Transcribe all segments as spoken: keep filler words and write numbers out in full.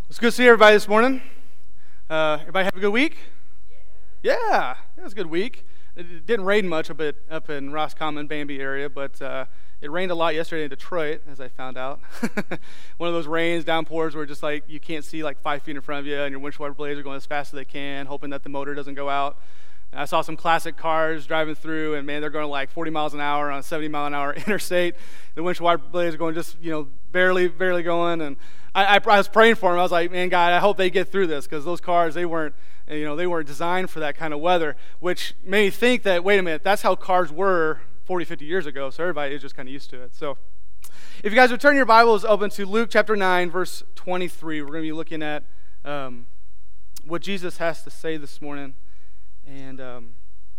It's good to see everybody this morning. Uh, everybody have a good week? Yeah, it was a good week. It didn't rain much up, at, up in Roscommon, Bambi area, but uh, it rained a lot yesterday in Detroit, as I found out. One of those rains, downpours, where just like you can't see like five feet in front of you, and your windshield blades are going as fast as they can, hoping that the motor doesn't go out. And I saw some classic cars driving through, and man, they're going like forty miles an hour on a seventy mile an hour interstate. The windshield blades are going just, you know, barely, barely going, and I, I, I was praying for them. I was like, man, God, I hope they get through this, because those cars, they weren't, you know, they weren't designed for that kind of weather, which made me think that, wait a minute, that's how cars were forty, fifty years ago, so everybody is just kind of used to it. So if you guys would turn your Bibles open to Luke chapter nine, verse twenty-three, we're going to be looking at um, what Jesus has to say this morning. And um,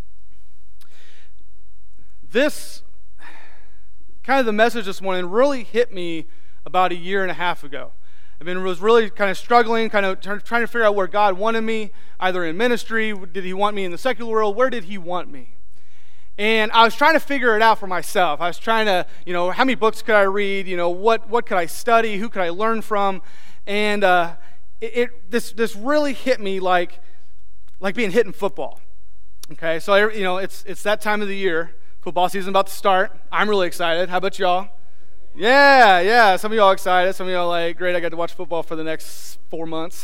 this, kind of the message this morning really hit me about a year and a half ago. I mean, I was really kind of struggling, kind of trying to figure out where God wanted me, either in ministry, did he want me in the secular world, where did he want me? And I was trying to figure it out for myself. I was trying to, you know, how many books could I read? You know, what what could I study? Who could I learn from? And uh, it, it this this really hit me like like being hit in football. Okay, so you know, it's it's that time of the year. Football season about to start. I'm really excited. How about y'all? Yeah, yeah. Some of y'all excited. Some of y'all like, great, I got to watch football for the next four months.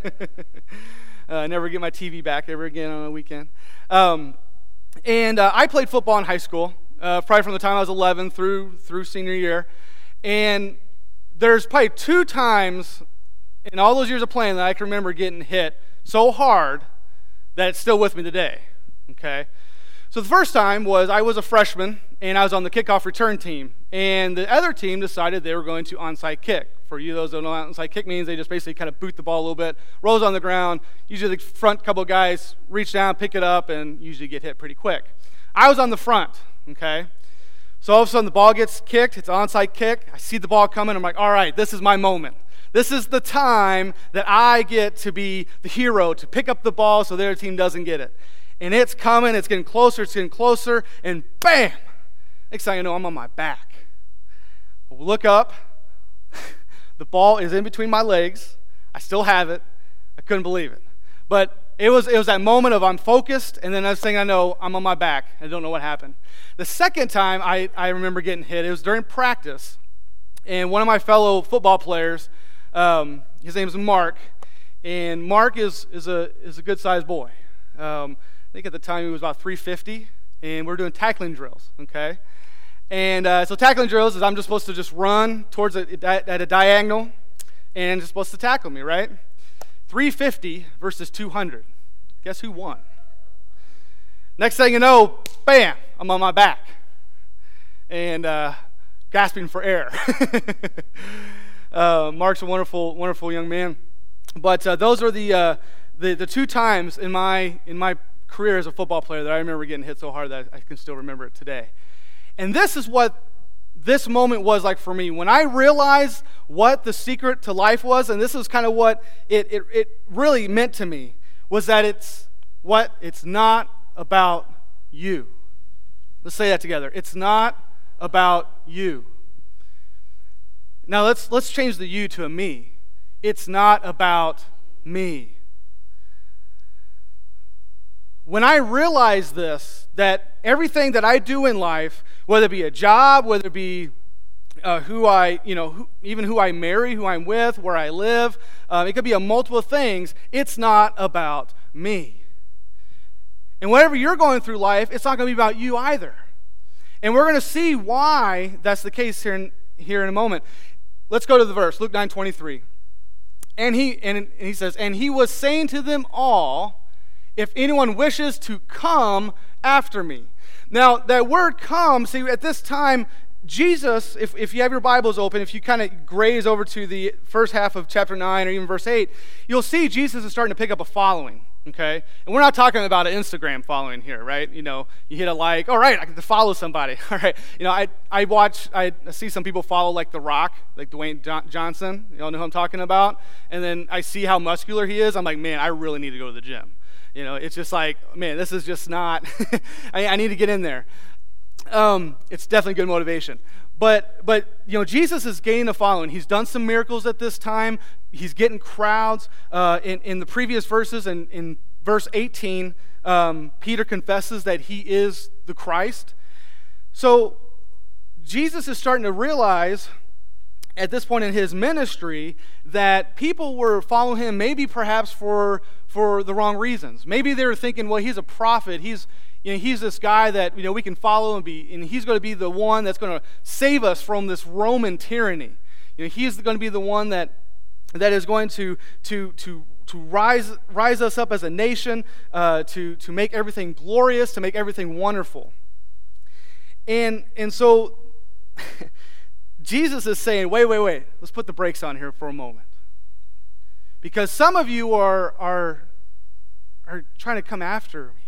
uh, never get my T V back ever again on a weekend. Um, and uh, I played football in high school, uh, probably from the time I was eleven through through senior year. And there's probably two times in all those years of playing that I can remember getting hit so hard that it's still with me today. Okay. So the first time was I was a freshman, and I was on the kickoff return team. And the other team decided they were going to onside kick. For you those who don't know what onside kick means, they just basically kind of boot the ball a little bit, rolls on the ground. Usually the front couple of guys reach down, pick it up, and usually get hit pretty quick. I was on the front, okay? So all of a sudden the ball gets kicked. It's an onside kick. I see the ball coming. I'm like, all right, this is my moment. This is the time that I get to be the hero, to pick up the ball so their team doesn't get it. And it's coming, it's getting closer, it's getting closer, and bam! Next thing you know, I'm on my back. I look up, the ball is in between my legs. I still have it. I couldn't believe it. But it was it was that moment of I'm focused, and then next thing I know, I'm on my back. I don't know what happened. The second time I, I remember getting hit, it was during practice, and one of my fellow football players, um, his name is Mark, and Mark is is a is a good-sized boy. Um, I think at the time he was about three fifty, and we're doing tackling drills, okay? And uh, so tackling drills is I'm just supposed to just run towards a, at a diagonal, and it's supposed to tackle me, right? three fifty versus two hundred. Guess who won? Next thing you know, bam, I'm on my back, and uh, gasping for air. uh, Mark's a wonderful, wonderful young man. But uh, those are the, uh, the the two times in my in my career as a football player that I remember getting hit so hard that I can still remember it today. And this is what this moment was like for me. When I realized what the secret to life was, and this is kind of what it, it, it really meant to me, was that it's what it's not about you. Let's say that together. It's not about you. Now let's let's change the you to a me. It's not about me. When I realize this, that everything that I do in life, whether it be a job, whether it be uh, who I, you know, who, even who I marry, who I'm with, where I live, uh, it could be a multiple things. It's not about me. And whatever you're going through life, it's not going to be about you either. And we're going to see why that's the case here in, here in a moment. Let's go to the verse, Luke nine twenty-three. And he and he says, and he was saying to them all, if anyone wishes to come after me. Now, that word come, see, at this time, Jesus, if, if you have your Bibles open, if you kind of graze over to the first half of chapter nine or even verse eight, you'll see Jesus is starting to pick up a following, okay? And we're not talking about an Instagram following here, right? You know, you hit a like, all right, I get to follow somebody, all right? You know, I I watch, I see some people follow like The Rock, like Dwayne Johnson, you all know who I'm talking about? And then I see how muscular he is, I'm like, man, I really need to go to the gym. You know, it's just like, man, this is just not, I, I need to get in there. Um, it's definitely good motivation. But, but you know, Jesus is gaining a following. He's done some miracles at this time. He's getting crowds. Uh, in, in the previous verses, in, in verse eighteen, um, Peter confesses that he is the Christ. So Jesus is starting to realize at this point in his ministry that people were following him maybe perhaps for for the wrong reasons. Maybe they were thinking, well, he's a prophet. He's you know he's this guy that you know we can follow and be, and he's going to be the one that's going to save us from this Roman tyranny. You know, he's going to be the one that that is going to to to to rise rise us up as a nation, uh, to to make everything glorious, to make everything wonderful. And and so. Jesus is saying, wait, wait, wait, let's put the brakes on here for a moment. Because some of you are, are, are trying to come after me.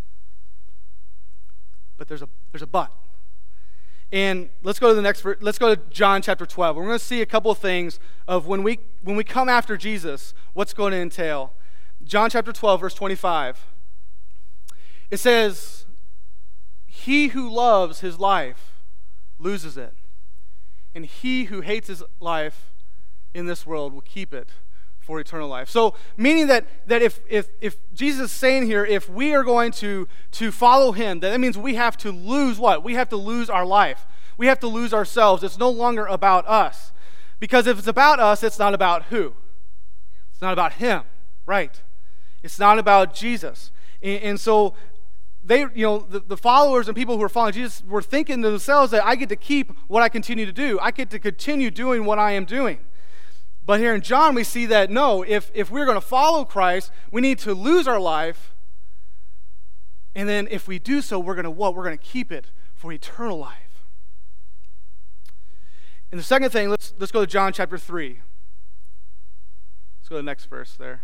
But there's a, there's a but. And let's go to the next verse. Let's go to John chapter twelve. We're going to see a couple of things of when we, when we come after Jesus, what's going to entail. John chapter twelve, verse twenty-five. It says, he who loves his life loses it. And he who hates his life in this world will keep it for eternal life. So, meaning that, that if, if, if Jesus is saying here, if we are going to, to follow him, that means we have to lose what? We have to lose our life. We have to lose ourselves. It's no longer about us. Because if it's about us, it's not about who? It's not about him, right? It's not about Jesus. And, and so, They, you know, the, the followers and people who are following Jesus were thinking to themselves that I get to keep what I continue to do. I get to continue doing what I am doing. But here in John, we see that no, if, if we're going to follow Christ, we need to lose our life. And then if we do so, we're going to what? We're going to keep it for eternal life. And the second thing, let's, let's go to John chapter three. Let's go to the next verse there.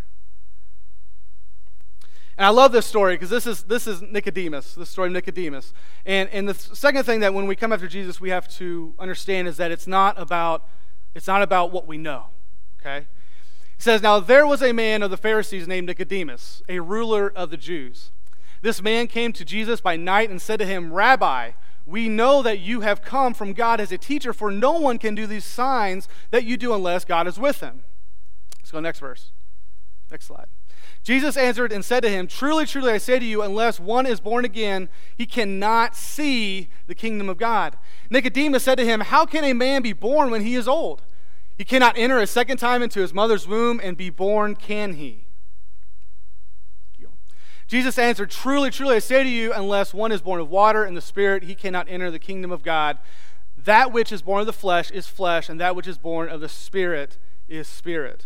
And I love this story because this is this is Nicodemus, the story of Nicodemus. And and the second thing that when we come after Jesus, we have to understand is that it's not about it's not about what we know. Okay? It says, now there was a man of the Pharisees named Nicodemus, a ruler of the Jews. This man came to Jesus by night and said to him, Rabbi, we know that you have come from God as a teacher, for no one can do these signs that you do unless God is with him. Let's go next verse. Next slide. Jesus answered and said to him, truly, truly, I say to you, unless one is born again, he cannot see the kingdom of God. Nicodemus said to him, how can a man be born when he is old? He cannot enter a second time into his mother's womb and be born, can he? Jesus answered, truly, truly, I say to you, unless one is born of water and the Spirit, he cannot enter the kingdom of God. That which is born of the flesh is flesh, and that which is born of the Spirit is spirit.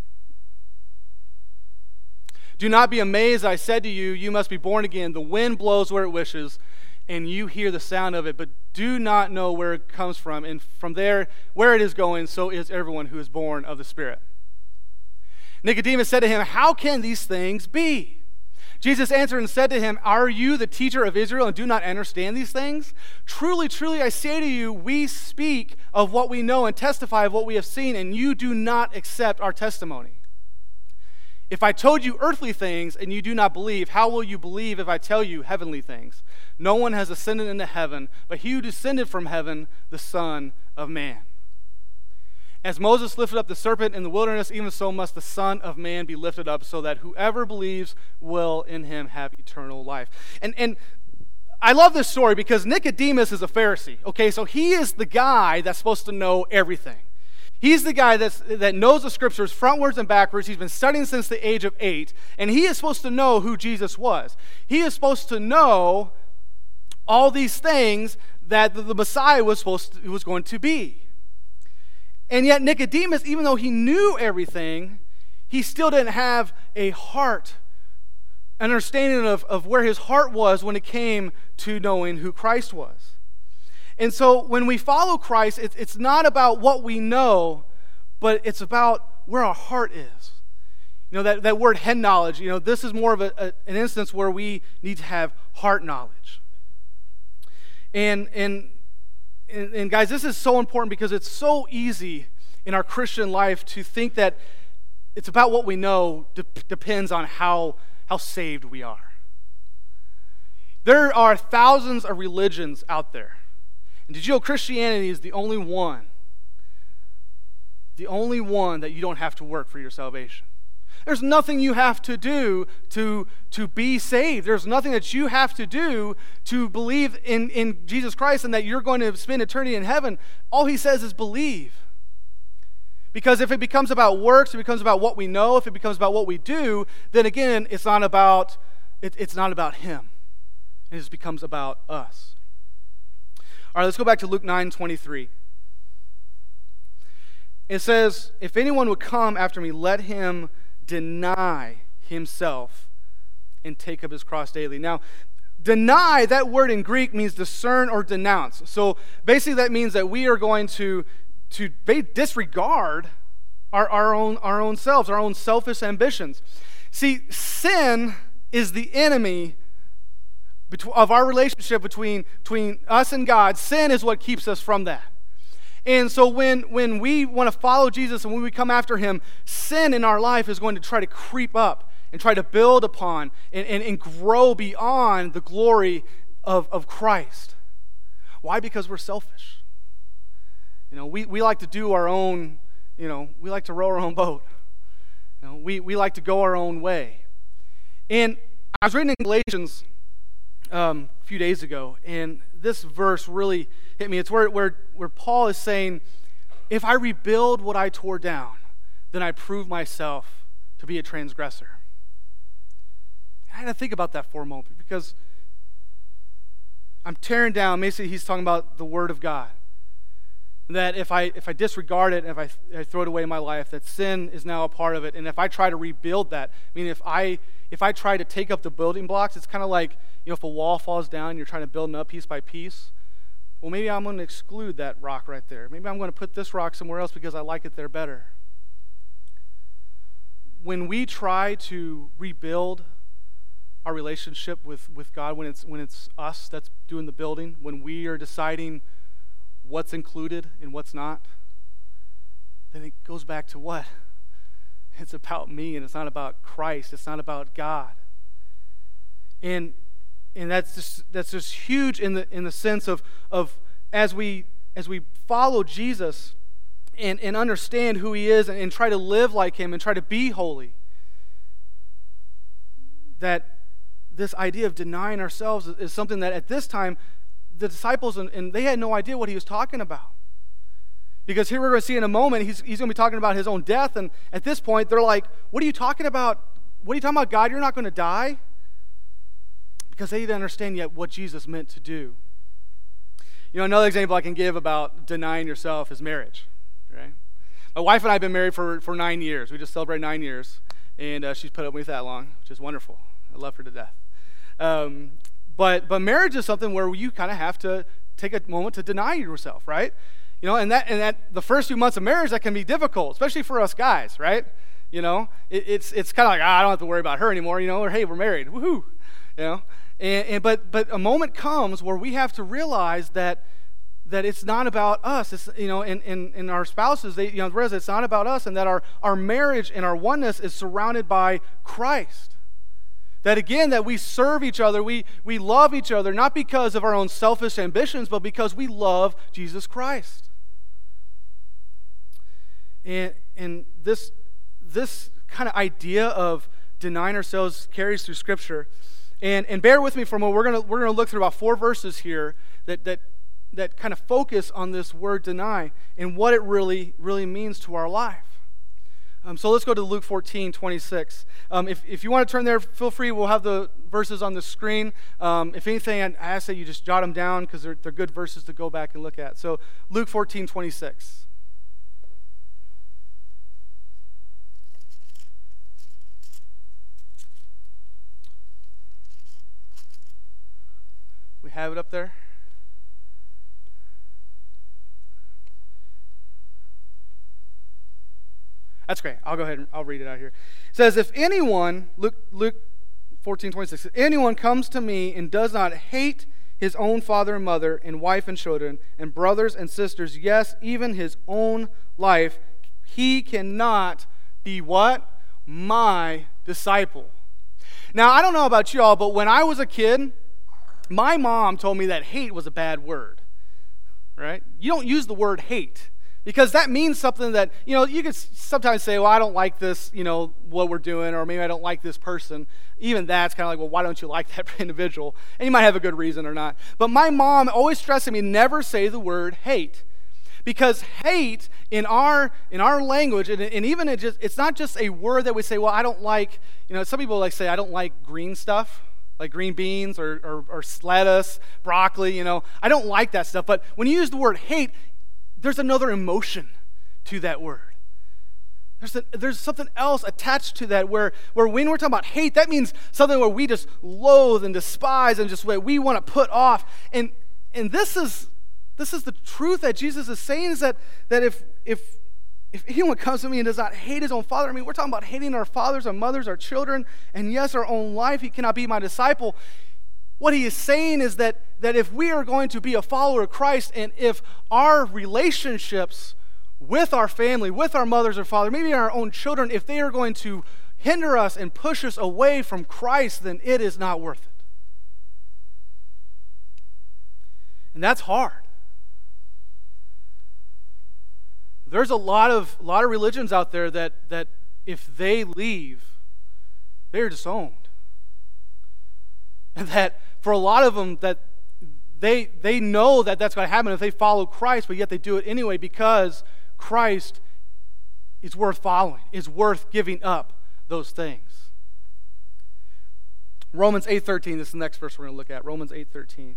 Do not be amazed, I said to you, you must be born again. The wind blows where it wishes, and you hear the sound of it, but do not know where it comes from. And from there, where it is going, so is everyone who is born of the Spirit. Nicodemus said to him, how can these things be? Jesus answered and said to him, are you the teacher of Israel and do not understand these things? Truly, truly, I say to you, we speak of what we know and testify of what we have seen, and you do not accept our testimony. If I told you earthly things and you do not believe, how will you believe if I tell you heavenly things? No one has ascended into heaven, but he who descended from heaven, the Son of Man. As Moses lifted up the serpent in the wilderness, even so must the Son of Man be lifted up, so that whoever believes will in him have eternal life. And and I love this story because Nicodemus is a Pharisee. Okay, so he is the guy that's supposed to know everything. He's the guy that's, that knows the scriptures frontwards and backwards. He's been studying since the age of eight, and he is supposed to know who Jesus was. He is supposed to know all these things that the, the Messiah was supposed to, was going to be. And yet Nicodemus, even though he knew everything, he still didn't have a heart, an understanding of, of where his heart was when it came to knowing who Christ was. And so when we follow Christ, it's, it's not about what we know, but it's about where our heart is. You know, that, that word head knowledge, you know, this is more of a, a, an instance where we need to have heart knowledge. And, and, and, and guys, this is so important because it's so easy in our Christian life to think that it's about what we know de- depends on how, how saved we are. There are thousands of religions out there. And did you know Christianity is the only one, the only one that you don't have to work for your salvation? There's nothing you have to do to, to be saved. There's nothing that you have to do to believe in, in Jesus Christ and that you're going to spend eternity in heaven. All he says is believe. Because if it becomes about works, if it becomes about what we know, if it becomes about what we do, then again, it's not about, it, it's not about him. It just becomes about us. All right, let's go back to Luke nine twenty-three. It says, if anyone would come after me, let him deny himself and take up his cross daily. Now, deny, that word in Greek means discern or denounce. So basically that means that we are going to, to disregard our, our, own, our own selves, our own selfish ambitions. See, sin is the enemy of our relationship between, between us and God. Sin is what keeps us from that. And so when, when we want to follow Jesus and when we come after him, sin in our life is going to try to creep up and try to build upon and, and, and grow beyond the glory of, of Christ. Why? Because we're selfish. You know, we, we like to do our own, you know, we like to row our own boat. You know, we, we like to go our own way. And I was reading in Galatians um, a few days ago, and this verse really hit me. It's where, where, where Paul is saying, if I rebuild what I tore down, then I prove myself to be a transgressor. I had to think about that for a moment, because I'm tearing down, basically he's talking about the Word of God. That if I if I disregard it, and if I, I throw it away in my life, that sin is now a part of it. And if I try to rebuild that, I mean, if I if I try to take up the building blocks, it's kind of like, you know, if a wall falls down, you're trying to build it up piece by piece. Well, maybe I'm going to exclude that rock right there. Maybe I'm going to put this rock somewhere else because I like it there better. When we try to rebuild our relationship with, with God, when it's when it's us that's doing the building, when we are deciding what's included and what's not, then it goes back to what? It's about me, and it's not about Christ. It's not about God. And and that's just that's just huge in the in the sense of of as we as we follow Jesus and, and understand who he is and, and try to live like him and try to be holy, that this idea of denying ourselves is, is something that at this time the disciples, and, and they had no idea what he was talking about. Because here we're going to see in a moment, he's, he's going to be talking about his own death, and at this point, they're like, what are you talking about? What are you talking about, God? You're not going to die? Because they didn't understand yet what Jesus meant to do. You know, another example I can give about denying yourself is marriage, right? My wife and I have been married for, for nine years. We just celebrated nine years, and uh, she's put up with me that long, which is wonderful. I love her to death. Um, But but marriage is something where you kind of have to take a moment to deny yourself, right? You know, and that and that the first few months of marriage, that can be difficult, especially for us guys, right? You know, it, it's it's kind of like, ah, I don't have to worry about her anymore, you know, or hey, we're married, woohoo, you know. And, and but but a moment comes where we have to realize that that it's not about us. It's, you know, and, and, and our spouses, they, you know, realize it's not about us, and that our, our marriage and our oneness is surrounded by Christ. That again, that we serve each other, we, we love each other, not because of our own selfish ambitions, but because we love Jesus Christ. And and this this kind of idea of denying ourselves carries through Scripture. And and bear with me for a moment. We're gonna we're gonna look through about four verses here that that that kind of focus on this word deny and what it really really means to our life. Um, so let's go to Luke fourteen twenty-six. Um, if, if you want to turn there, feel free. We'll have the verses on the screen. Um, if anything, I ask that you just jot them down because they're, they're good verses to go back and look at. So Luke fourteen twenty-six. We have it up there. That's great. I'll go ahead and I'll read it out here. It says, if anyone, Luke, Luke fourteen twenty-six, if anyone comes to me and does not hate his own father and mother and wife and children and brothers and sisters, yes, even his own life, he cannot be what? My disciple. Now, I don't know about y'all, but when I was a kid, my mom told me that hate was a bad word. right? You don't use the word hate because that means something that, you know, you could sometimes say, well, I don't like this, you know, what we're doing, or maybe I don't like this person. Even that's kind of like, well, why don't you like that individual? And you might have a good reason or not. But my mom always stressed me, never say the word hate. Because hate in our in our language, and, and even it just it's not just a word that we say, well, I don't like, you know, some people like say, I don't like green stuff, like green beans or, or, or lettuce, broccoli, you know. I don't like that stuff. But when you use the word hate, there's another emotion to that word. There's, a, there's something else attached to that where, where when we're talking about hate, that means something where we just loathe and despise and just what we want to put off. And and this is this is the truth that Jesus is saying, is that, that if if if anyone comes to me and does not hate his own father, I mean, we're talking about hating our fathers, our mothers, our children, and yes, our own life, he cannot be my disciple. What he is saying is that, that if we are going to be a follower of Christ, and if our relationships with our family, with our mothers or father, maybe our own children, if they are going to hinder us and push us away from Christ, then it is not worth it. And that's hard. There's a lot of a lot of religions out there that, that if they leave, they're disowned. And that for a lot of them, that they they know that that's going to happen if they follow Christ, but yet they do it anyway because Christ is worth following, is worth giving up those things. Romans eight thirteen, this is the next verse we're going to look at. Romans eight thirteen.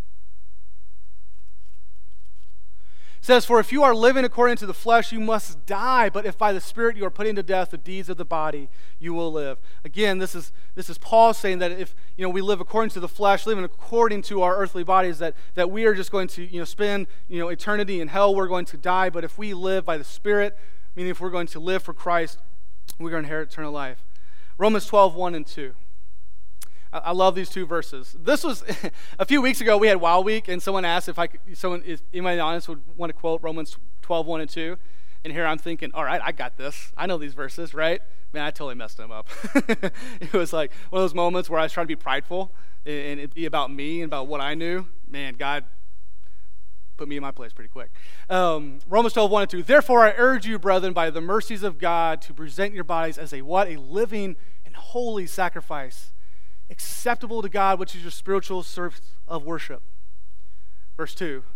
It says, for if you are living according to the flesh, you must die, but if by the Spirit you are putting to death the deeds of the body, you will live. Again, this is this is Paul saying that if you know we live according to the flesh, living according to our earthly bodies, that, that we are just going to you know spend you know eternity in hell, we're going to die. But if we live by the Spirit, meaning if we're going to live for Christ, we're going to inherit eternal life. Romans twelve, one and two. I love these two verses. This was a few weeks ago. We had Wow Week, and someone asked if I could, someone, if anybody honest would want to quote Romans twelve, one and two. And here I'm thinking, all right, I got this. I know these verses, right? Man, I totally messed them up. It was like one of those moments where I was trying to be prideful and it be about me and about what I knew. Man, God put me in my place pretty quick. Um, Romans twelve, one and two. Therefore, I urge you, brethren, by the mercies of God, to present your bodies as a what? A living and holy sacrifice, acceptable to God, which is your spiritual service of worship. Verse two.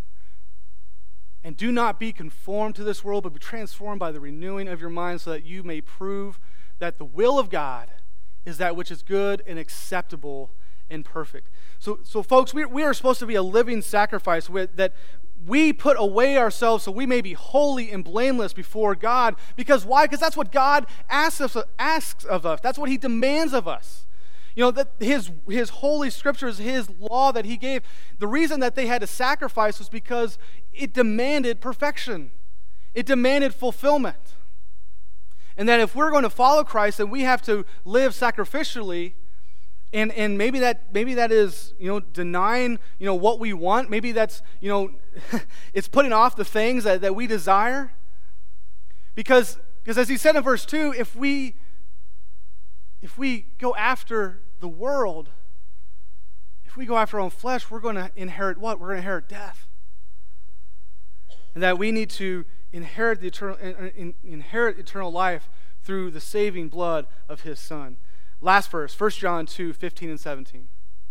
And do not be conformed to this world, but be transformed by the renewing of your mind, so that you may prove that the will of God is that which is good and acceptable and perfect. So, so folks, we, we are supposed to be a living sacrifice with, that we put away ourselves so we may be holy and blameless before God. Because why? Because that's what God asks of, asks of us. That's what he demands of us. You know, that his, his holy scriptures, his law that he gave, the reason that they had to sacrifice was because it demanded perfection. It demanded fulfillment. And that if we're going to follow Christ, then we have to live sacrificially. And and maybe that maybe that is, you know, denying, you know, what we want. Maybe that's, you know, it's putting off the things that, that we desire. Because, because as he said in verse two, if we if we go after the world, if we go after our own flesh, we're going to inherit what? We're going to inherit death. And that we need to inherit the eternal inherit eternal life through the saving blood of his Son. Last verse, First John two, fifteen and seventeen.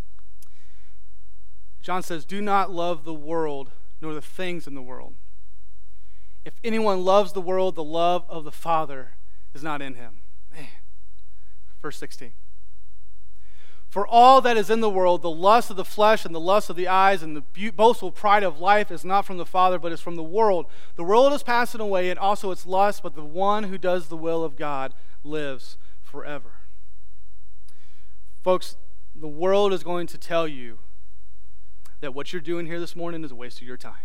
John says, do not love the world, nor the things in the world. If anyone loves the world, the love of the Father is not in him. Man. Verse sixteen. For all that is in the world, the lust of the flesh and the lust of the eyes and the boastful pride of life is not from the Father, but is from the world. The world is passing away, and also its lust, but the one who does the will of God lives forever. Folks, the world is going to tell you that what you're doing here this morning is a waste of your time.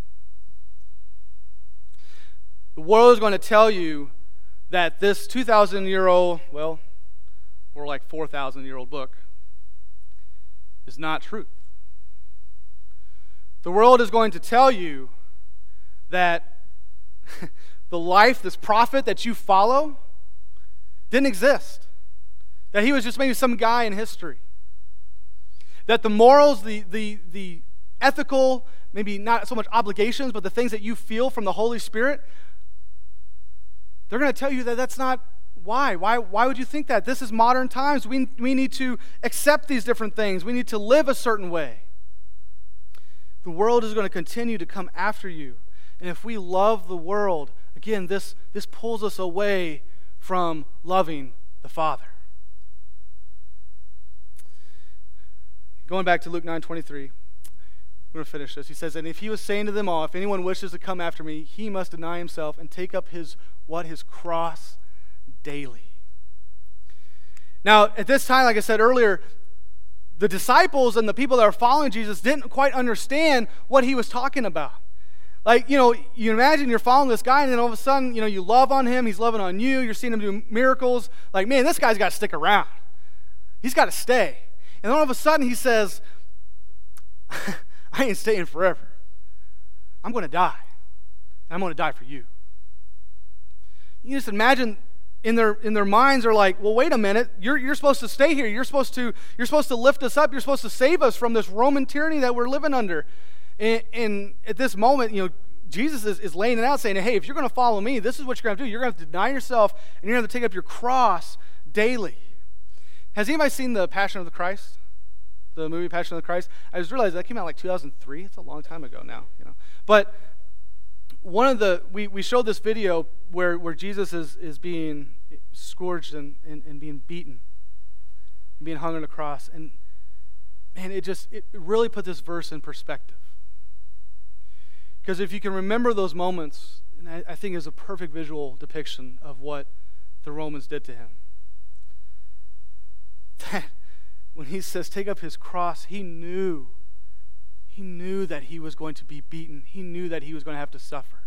The world is going to tell you that this two thousand year old, well, or like four thousand year old book is not truth. The world is going to tell you that the life, this prophet that you follow, didn't exist. That he was just maybe some guy in history. That the morals, the the the ethical, maybe not so much obligations, but the things that you feel from the Holy Spirit, they're going to tell you that that's not why. Why why would you think that? This is modern times. We, we need to accept these different things. We need to live a certain way. The world is going to continue to come after you. And if we love the world, again, this, this pulls us away from loving the Father. Going back to Luke nine twenty-three, I'm going to finish this. He says, and if he was saying to them all, if anyone wishes to come after me, he must deny himself and take up his, what, his cross daily. Now, at this time, like I said earlier, the disciples and the people that are following Jesus didn't quite understand what he was talking about. Like, you know, you imagine you're following this guy, and then all of a sudden, you know, you love on him, he's loving on you, you're seeing him do miracles. Like, man, this guy's got to stick around. He's got to stay. And all of a sudden, he says, I ain't staying forever. I'm going to die. And I'm going to die for you. You just imagine in their in their minds are like, well, wait a minute, you're you're supposed to stay here. You're supposed to you're supposed to lift us up. You're supposed to save us from this Roman tyranny that we're living under. And, and at this moment, you know, Jesus is, is laying it out, saying, hey, if you're going to follow me, this is what you're going to do. You're going to have to deny yourself, and you're going to have to take up your cross daily. Has anybody seen the Passion of the Christ? The movie Passion of the Christ? I just realized that came out like two thousand three. It's a long time ago now, you know. But one of the we, we showed this video where, where Jesus is, is being scourged and, and, and being beaten, and being hung on the cross. And man, it just it really put this verse in perspective. Because if you can remember those moments, and I, I think it's a perfect visual depiction of what the Romans did to him. That when he says take up his cross, he knew, he knew that he was going to be beaten. He knew that he was going to have to suffer.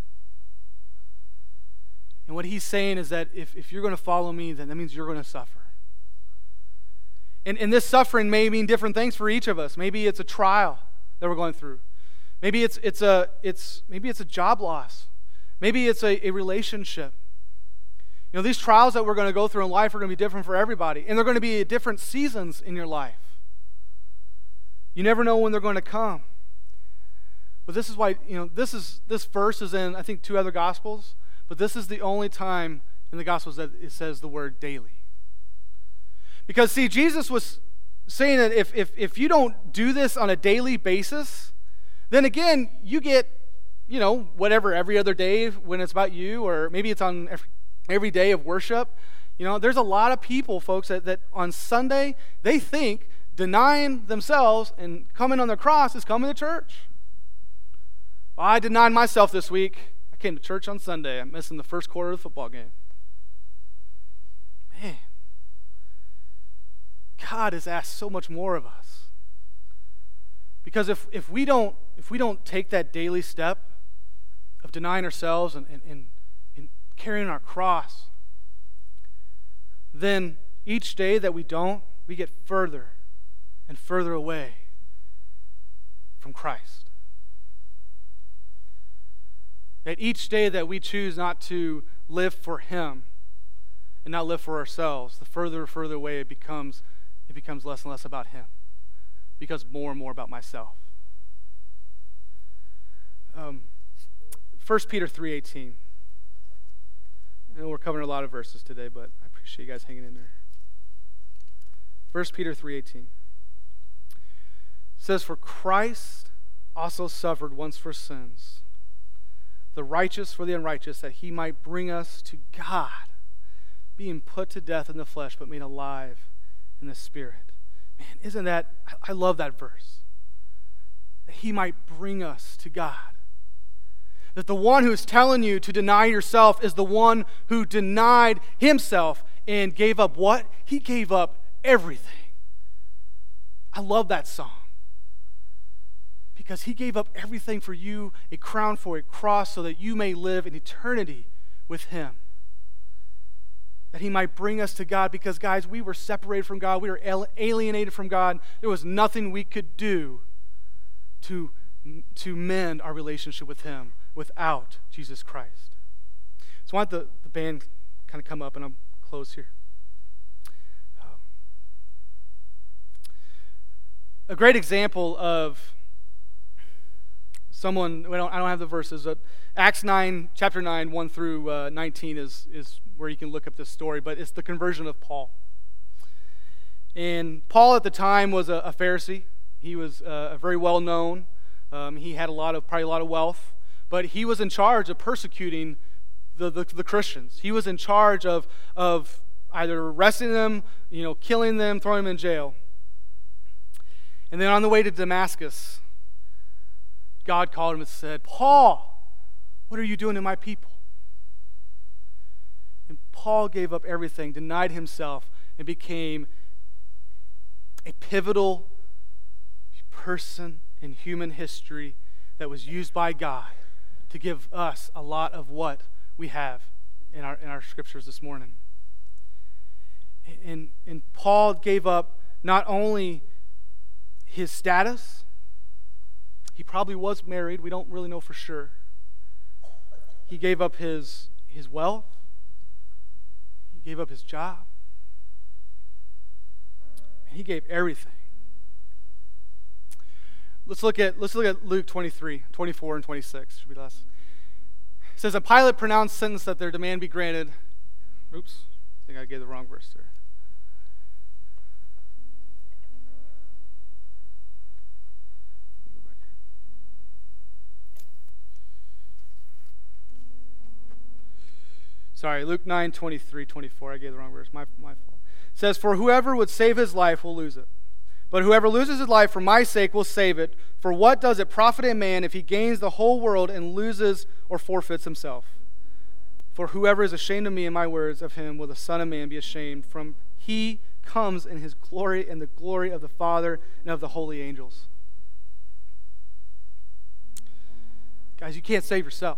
And what he's saying is that if, if you're going to follow me, then that means you're going to suffer. And, and this suffering may mean different things for each of us. Maybe it's a trial that we're going through. Maybe it's it's a it's maybe it's a job loss. Maybe it's a, a relationship. You know, these trials that we're going to go through in life are going to be different for everybody, and they're going to be at different seasons in your life. You never know when they're going to come. But this is why, you know, this is this verse is in I think two other gospels, but this is the only time in the gospels that it says the word daily. Because see, Jesus was saying that if if if you don't do this on a daily basis, then again, you get, you know, whatever every other day when it's about you, or maybe it's on every Every day of worship. You know, there's a lot of people, folks, that, that on Sunday, they think denying themselves and coming on the cross is coming to church. Well, I denied myself this week. I came to church on Sunday. I'm missing the first quarter of the football game. Man, God has asked so much more of us. Because if, if we don't if we don't take that daily step of denying ourselves and, and, and carrying our cross, then each day that we don't, we get further and further away from Christ. That each day that we choose not to live for Him and not live for ourselves, the further and further away it becomes, it becomes less and less about Him. It becomes more and more about myself. Um, First Peter three eighteen. I know we're covering a lot of verses today, but I appreciate you guys hanging in there. First Peter three eighteen says, for Christ also suffered once for sins, the righteous for the unrighteous, that he might bring us to God, being put to death in the flesh, but made alive in the Spirit. Man, isn't that, I love that verse. That he might bring us to God. That the one who's telling you to deny yourself is the one who denied himself and gave up what? He gave up everything. I love that song. Because he gave up everything for you, a crown for a cross, so that you may live in eternity with him. That he might bring us to God, because guys, we were separated from God. We were alienated from God. There was nothing we could do to, to mend our relationship with him without Jesus Christ. So I want the, the band kind of come up, and I'll close here. Um, a great example of someone, we don't, I don't have the verses, but Acts nine, chapter nine, one through uh, nineteen is, is where you can look up this story, but it's the conversion of Paul. And Paul at the time was a, a Pharisee. He was uh, very well known. Um, he had a lot of, probably a lot of wealth, but he was in charge of persecuting the, the, the Christians. He was in charge of, of either arresting them, you know, killing them, throwing them in jail. And then on the way to Damascus, God called him and said, Paul, what are you doing to my people? And Paul gave up everything, denied himself, and became a pivotal person in human history that was used by God to give us a lot of what we have in our in our scriptures this morning. And, and Paul gave up not only his status, he probably was married, we don't really know for sure. He gave up his his wealth, he gave up his job, and he gave everything. Let's look at let's look at Luke twenty-three, twenty-four, and twenty-six. Should be less. It says, and Pilate pronounced sentence that their demand be granted. Oops, I think I gave the wrong verse there. Sorry, Luke nine, twenty-three, twenty-four. I gave the wrong verse. My, my fault. It says, for whoever would save his life will lose it. But whoever loses his life for my sake will save it. For what does it profit a man if he gains the whole world and loses or forfeits himself? For whoever is ashamed of me and my words, of him will the Son of Man be ashamed. From he comes in his glory and the glory of the Father and of the holy angels. Guys, you can't save yourself.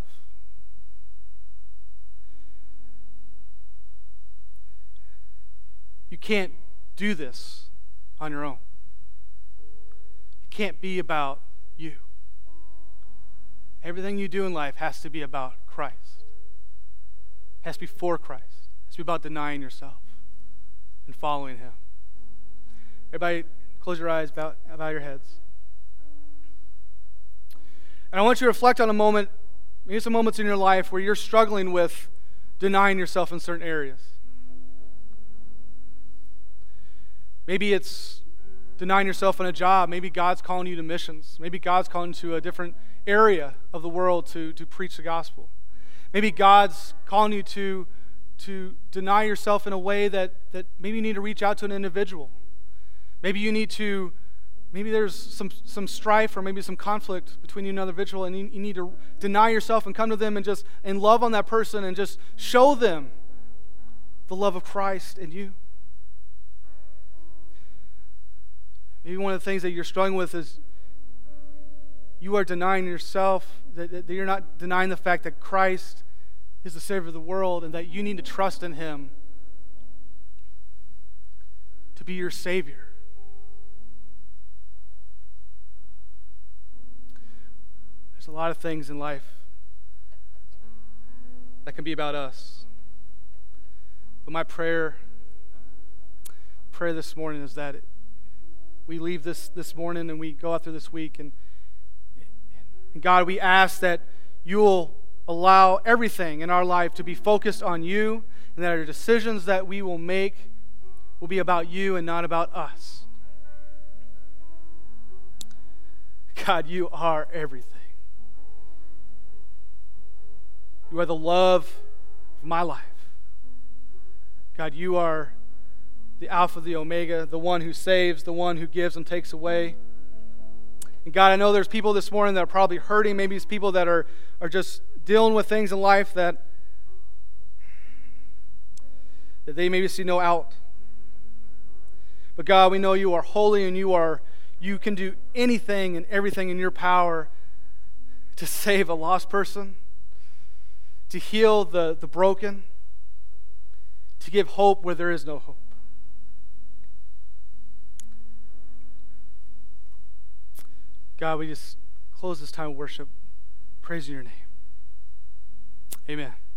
You can't do this on your own. It can't be about you. Everything you do in life has to be about Christ. It has to be for Christ. It has to be about denying yourself and following Him. Everybody, close your eyes, bow, bow your heads. And I want you to reflect on a moment, maybe some moments in your life where you're struggling with denying yourself in certain areas. Maybe it's denying yourself in a job. Maybe God's calling you to missions. Maybe God's calling you to a different area of the world to, to preach the gospel. Maybe God's calling you to, to deny yourself in a way that, that maybe you need to reach out to an individual. Maybe you need to, maybe there's some, some strife or maybe some conflict between you and another individual, and you, you need to deny yourself and come to them and just and love on that person and just show them the love of Christ in you. Maybe one of the things that you're struggling with is you are denying yourself, that, that you're not denying the fact that Christ is the Savior of the world and that you need to trust in Him to be your Savior. There's a lot of things in life that can be about us. But my prayer, prayer this morning is that it, we leave this this morning and we go out through this week, and, and God, we ask that you will allow everything in our life to be focused on you, and that our decisions that we will make will be about you and not about us. God, you are everything. You are the love of my life. God, you are the Alpha, the Omega, the one who saves, the one who gives and takes away. And God, I know there's people this morning that are probably hurting. Maybe it's people that are, are just dealing with things in life that, that they maybe see no out. But God, we know you are holy, and you are you can do anything and everything in your power to save a lost person, to heal the, the broken, to give hope where there is no hope. God, we just close this time of worship praising your name. Amen.